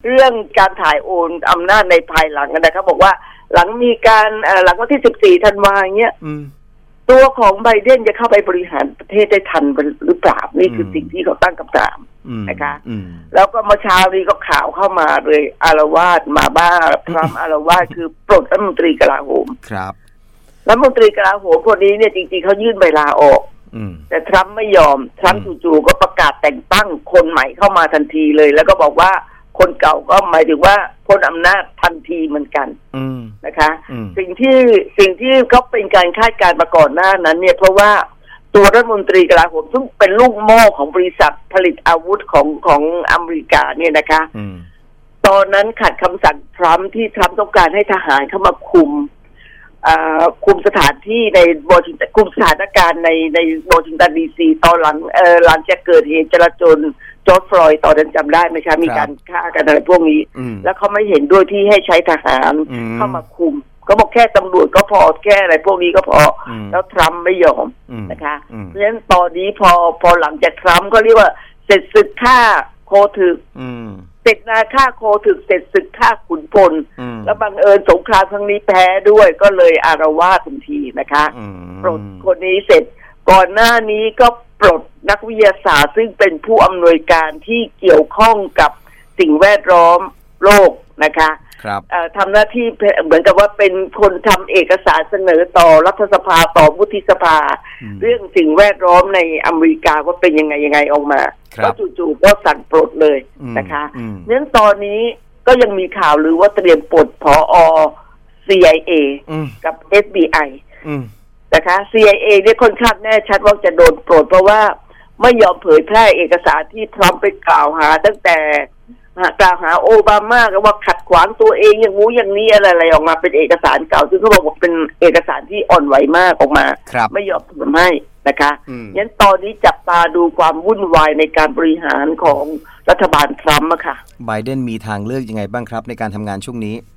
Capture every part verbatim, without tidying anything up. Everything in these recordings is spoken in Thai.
เรื่องการถ่ายโอนอำนาจในภายหลังนะครับบอกว่าหลังมีการหลังวันที่สิบสี่ธันวาคมเงี้ยตัวของไบเดนจะเข้าไปบริหารประเทศได้ทันหรือเปล่านี่คือสิ่งที่เขาตั้งคำถามนะคะแล้วก็เมื่อเช้านี้ก็ข่าวเข้ามาเลยอารวาสมาบ้าทรัมป์อารวาสคือปลดรัฐมนตรีกลาโหมครับรัฐมนตรีกลาโหมคนนี้เนี่ยจริงๆเขายื่นใบลาออกแต่ทรัมป์ไม่ยอมทรัมป์จู่ๆก็ประกาศแต่งตั้งคนใหม่เข้ามาทันทีเลยแล้วก็บอกว่าคนเก่าก็หมายถึงว่าพ้นอำนาจทันทีเหมือนกันนะคะสิ่งที่สิ่งที่เขาเป็นการคาดการณ์มาก่อนหน้านั้นเนี่ยเพราะว่าตัวรัฐมนตรีกลาโหมซึ่งเป็นลูกโม่ของบริษัทผลิตอาวุธของของอเมริกาเนี่ยนะคะตอนนั้นขัดคำสั่งทรัมป์ที่ทรัมป์ต้องการให้ทหารเข้ามาคุมคุมสถานที่ในวอชิงตันคุมสถานการณ์ในในวอชิงตันดีซีตอนหลังเอ่อหลังจากเกิดเหตุจลาจลจอร์จฟลอยด์ตอนนั้นจำได้ไหมคะมีการฆ่ากันอะไรพวกนี้แล้วเขาไม่เห็นด้วยที่ให้ใช้ทหารเข้ามาคุมก็บอกแค่ตำรวจก็พอแค่อะไรพวกนี้ก็พอแล้วทรัมป์ไม่ยอมนะคะเพราะฉะนั้นตอนนี้พอพอหลังจากทรัมป์ก็เรียกว่าเสร็จศึกฆ่าโคถึกเสร็จนาฆ่าโคถึกเสร็จศึกฆ่าขุนพลแล้วบังเอิญสงครามครั้งนี้แพ้ด้วยก็เลยอารวาสทันทีนะคะปลดคนนี้เสร็จก่อนหน้านี้ก็ปลดนักวิทยาศาสตร์ซึ่งเป็นผู้อำนวยการที่เกี่ยวข้องกับสิ่งแวดล้อมโลกนะคะทำหน้าที่เหมือนกับว่าเป็นคนทำเอกสารเสนอต่อรัฐสภาต่อวุฒิสภาเรื่องสิ่งแวดล้อมในอเมริกาว่าเป็นยังไงยังไงออกมาก็จู่ๆก็สั่งปลดเลยนะคะเนื่องตอนนี้ก็ยังมีข่าวหรือว่าเตรียมปลดผอ. ซี ไอ เอ กับ เอฟ บี ไอ นะคะ ซี ไอ เอ เนี่ยค่อนข้างแน่ชัดว่าจะโดนปลดเพราะว่าไม่ยอมเผยแพร่เอกสารที่ทรัมป์ไปกล่าวหาตั้งแต่กล่าวหาโอบามาว่าขัดขวางตัวเองอย่างงู้อย่างนี้อะไรๆออกมาเป็นเอกสารเก่าซึ่งเขาบอกว่าเป็นเอกสารที่อ่อนไหวมากออกมาไม่ยอมทำให้นะคะงั้นตอนนี้จับตาดูความวุ่นวายในการบริหารของรัฐบาลทรัมป์อะค่ะไบเดนมีทางเลือกยังไงบ้างครับในการทำงานช่วงนี้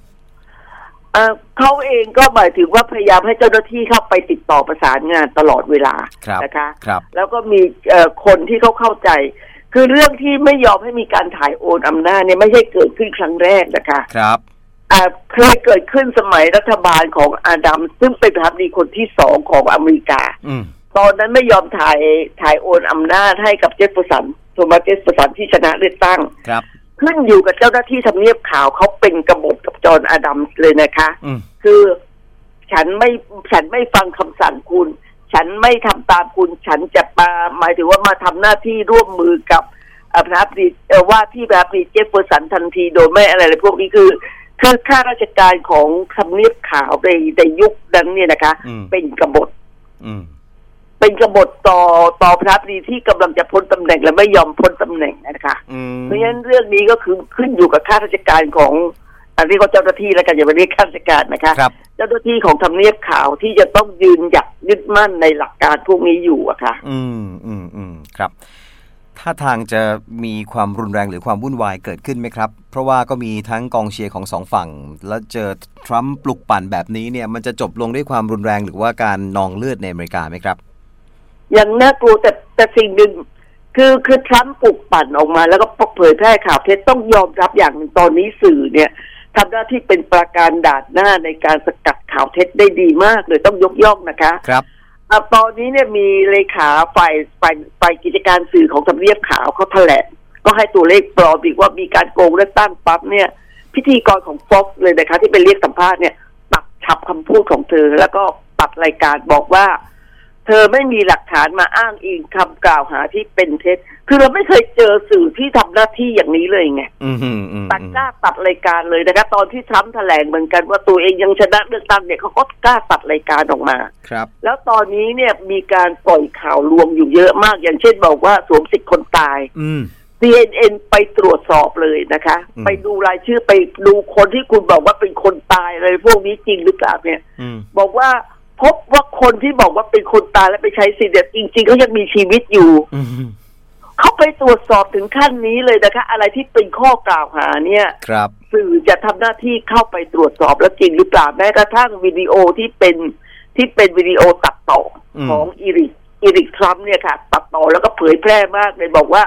เขาเองก็หมายถึงว่าพยายามให้เจ้าหน้าที่เข้าไปติดต่อประสานงานตลอดเวลานะคะแล้วก็มีคนที่เขาเข้าใจคือเรื่องที่ไม่ยอมให้มีการถ่ายโอนอำนาจเนี่ยไม่ใช่เกิดขึ้นครั้งแรกนะคะครับเคยเกิดขึ้นสมัยรัฐบาลของอาดัมซึ่งเป็นประธานาธิบดีคนที่สองของอเมริกาตอนนั้นไม่ยอมถ่ายถ่ายโอนอำนาจให้กับเจฟเฟอร์สันโทมัสเจฟเฟอร์สันที่ชนะเลือกตั้งขึ้นอยู่กับเจ้าหน้าที่ทำเนียบขาวเขาเป็นกบฏกับจอห์นอาดัมส์เลยนะคะคือฉันไม่ฉันไม่ฟังคำสั่งคุณฉันไม่ทำตามคุณฉันจะมาหมายถึงว่ามาทำหน้าที่ร่วมมือกับประธานาธิบดีว่าที่ประธานาธิบดีเจฟเฟอร์สันทันทีโดยไม่อะไรเลยพวกนี้คือคือข้าราชการของทำเนียบขาวในในยุคนั้นเนี่ยนะคะเป็นกบฏเป็นกบฏต่อต่อประธานาธิบดีที่กำลังจะพ้นตำแหน่งและไม่ยอมพ้นตำแหน่งนะคะเพราะฉะนั้นเรื่องนี้ก็คือขึ้นอยู่กับข้าราชการของอันนี้ก็เจ้าหน้าที่แล้วกันอย่าไปเรียกข้าราชการนะคะเจ้าหน้าที่ของทำเนียบขาวที่จะต้องยืนหยัดยึดมั่นในหลักการพวกนี้อยู่อะค่ะอืมอืมอืมครับถ้าทางจะมีความรุนแรงหรือความวุ่นวายเกิดขึ้นไหมครับเพราะว่าก็มีทั้งกองเชียร์ของสองฝั่งแล้วเจอทรัมป์ปลุกปั่นแบบนี้เนี่ยมันจะจบลงด้วยความรุนแรงหรือว่าการนองเลือดในอเมริกาไหมครับอย่างน่ากลัวแต่แต่สิ่งหนึ่งคือคือทรัมป์ปลุกปั่นออกมาแล้วก็เผยแพร่ข่าวเท็จต้องยอมรับอย่างนึงตอนนี้สื่อเนี่ยทำหน้าที่เป็นประการด่านหน้าในการสกัดข่าวเท็จได้ดีมากเลยต้องยกย่องนะคะครับตอนนี้เนี่ยมีเลขาฝ่ายฝ่ายฝ่ายกิจการสื่อของทำเนียบขาวเขาแถลงก็ให้ตัวเลขปลอมอีกว่ามีการโกงเลือกตั้งปั๊บเนี่ยพิธีกรของ Fox เลยนะคะที่ไปเรียกสัมภาษณ์เนี่ยตัดฉับคำพูดของเธอแล้วก็ตัดรายการบอกว่าเธอไม่มีหลักฐานมาอ้างอิงคำกล่าวหาที่เป็นเท็จคือเราไม่เคยเจอสื่อที่ทำหน้าที่อย่างนี้เลยไงตัดกล้าตัดรายการเลยนะคะตอนที่ทรัมป์แถลงเหมือนกันว่าตัวเองยังชนะเลือกตั้งเนี่ยเขาก็กล้าตัดรายการออกมาครับแล้วตอนนี้เนี่ยมีการปล่อยข่าวลวงอยู่เยอะมากอย่างเช่นบอกว่าสวมสิทธิ์คนตาย ซี เอ็น เอ็น ไปตรวจสอบเลยนะคะไปดูรายชื่อไปดูคนที่คุณบอกว่าเป็นคนตายอะไรพวกนี้จริงหรือเปล่าเนี่ยบอกว่าพบว่าคนที่บอกว่าเป็นคนตายและไปใช้สิทธิ์จริงๆเขายังมีชีวิตอยู่เขาไปตรวจสอบถึงขั้นนี้เลยนะคะอะไรที่เป็นข้อกล่าวหาเนี่ยสื่อจะทำหน้าที่เข้าไปตรวจสอบแล้วจริงหรือเปล่าแม้กระทั่งวิดีโอที่เป็นที่เป็นวิดีโอตัดต่อของอีริกอีริกทรัมป์เนี่ยค่ะตัดต่อแล้วก็เผยแพร่มากเลยบอกว่า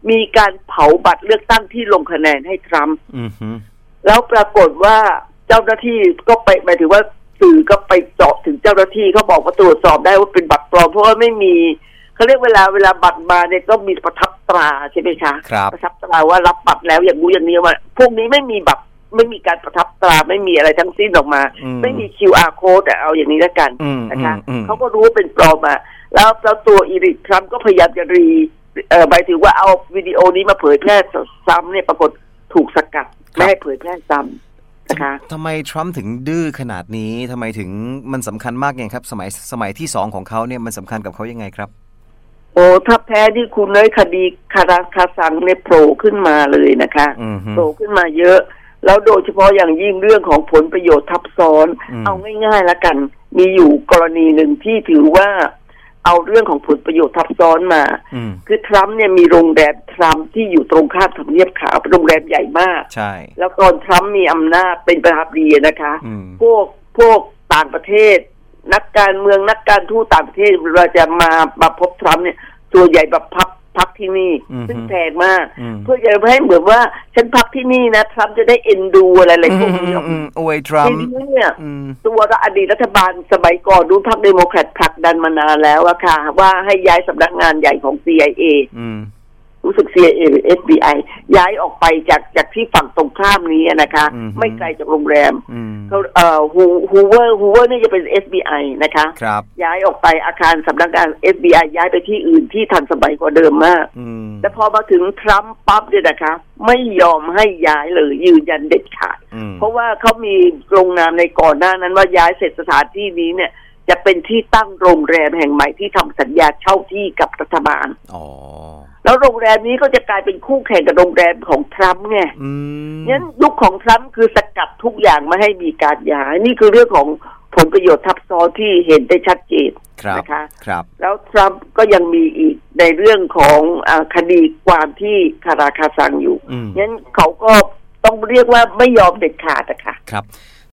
มีการเผาบัตรเลือกตั้งที่ลงคะแนนให้ทรัมป์ mm-hmm. แล้วปรากฏว่าเจ้าหน้าที่ก็ไปหมายถึงว่าสื่อก็ไปเจาะถึงเจ้าหน้าที่เขาบอกว่าตรวจสอบได้ว่าเป็นบัตรปลอมเพราะว่าไม่มีเขาเรียกเวลาเวลาบัตรมาเนี่ยต้องมีประทับตราใช่ไหมคะประทับตราว่ารับบัตรแล้วอย่างรู้อย่างนี้ว่าพวกนี้ไม่มีบัตรไม่มีการประทับตราไม่มีอะไรทั้งสิ้นออกมาไม่มี คิว อาร์ code แต่เอาอย่างนี้แล้วกันนะคะเขาก็รู้ว่าเป็นปลอมมาแล้วแล้วตัวอีริกทรัมป์ก็พยายามจะรีเอ่อหมายถึงว่าเอาวิดีโอนี้มาเผยแพร่ซ้ำเนี่ยปรากฏถูกสกัดไม่ให้เผยแพร่ซ้ำนะคะทำไมทรัมป์ถึงดื้อขนาดนี้ทำไมถึงมันสำคัญมากยังครับสมัยสมัยที่สองของเขาเนี่ยมันสำคัญกับเขายังไงครับโอ้ถ้าแพ้ที่คุณเลยคดีคาราคาซังเนี่ยโผล่ขึ้นมาเลยนะคะโผล่ขึ้นมาเยอะแล้วโดยเฉพาะอย่างยิ่งเรื่องของผลประโยชน์ทับซ้อนเอาง่ายๆแล้วกันมีอยู่กรณีหนึ่งที่ถือว่าเอาเรื่องของผลประโยชน์ทับซ้อนมาคือทรัมป์เนี่ยมีโรงแรมทรัมป์ที่อยู่ตรงข้ามทำเนียบขาวเป็นโรงแรมใหญ่มากใช่แล้วตอนทรัมป์มีอำนาจเป็นประธานาธิบดีนะคะพวกพวกต่างประเทศนักการเมืองนักการทูตต่างประเทศเราจะมามาพบทรัมป์เนี่ยส่วนใหญ่แบบพักพักที่นี่ซึ่งแพงมากเพื่อจะให้เหมือนว่าฉันพักที่นี่นะทรัมป์จะได้เอ็นดูอะไรอะไรพวกนี้โอ้ยทรัมป์เนี่ยตัวอดีตรัฐบาลสมัยก่อนดูพรรคเดโมแครตผลักดันมานานแล้วอะค่ะว่าให้ย้ายสำนักงานใหญ่ของ ซี ไอ เอ รู้สึก ซี ไอ เอ หรือ เอฟ บี ไอ ย้ายออกไปจากจากที่ฝั่งตรงข้ามนี้นะคะไม่ไกลจากโรงแรมเขาเอ่อฮูเวอร์ฮูเวอร์นี่จะเป็น เอฟ บี ไอ นะคะย้ายออกไปอาคารสำนักงาน เอฟ บี ไอ ย้ายไปที่อื่นที่ทันสมัยกว่าเดิมมากแต่พอมาถึงทรัมป์ปั๊บเนี่ยนะคะไม่ยอมให้ย้ายเลยยืนยันเด็ดขาดเพราะว่าเขามีลงนามในก่อนหน้านั้นว่าย้ายเสร็จสถานที่นี้เนี่ยจะเป็นที่ตั้งโรงแรมแห่งใหม่ที่ทำสัญญาเช่าที่กับรัฐบาลแล้วโรงแรมนี้ก็จะกลายเป็นคู่แข่งกับโรงแรมของทรัมป์ไงงั้นยุคของทรัมป์คือสกัดทุกอย่างไม่ให้มีการย้ายนี่คือเรื่องของผลประโยชน์ทับซ้อนที่เห็นได้ชัดเจนนะคะแล้วทรัมป์ก็ยังมีอีกในเรื่องของอ่าคดีความที่คาราคาซังอยู่งั้นเขาก็ต้องเรียกว่าไม่ยอมเด็ดขาดนะคะครับ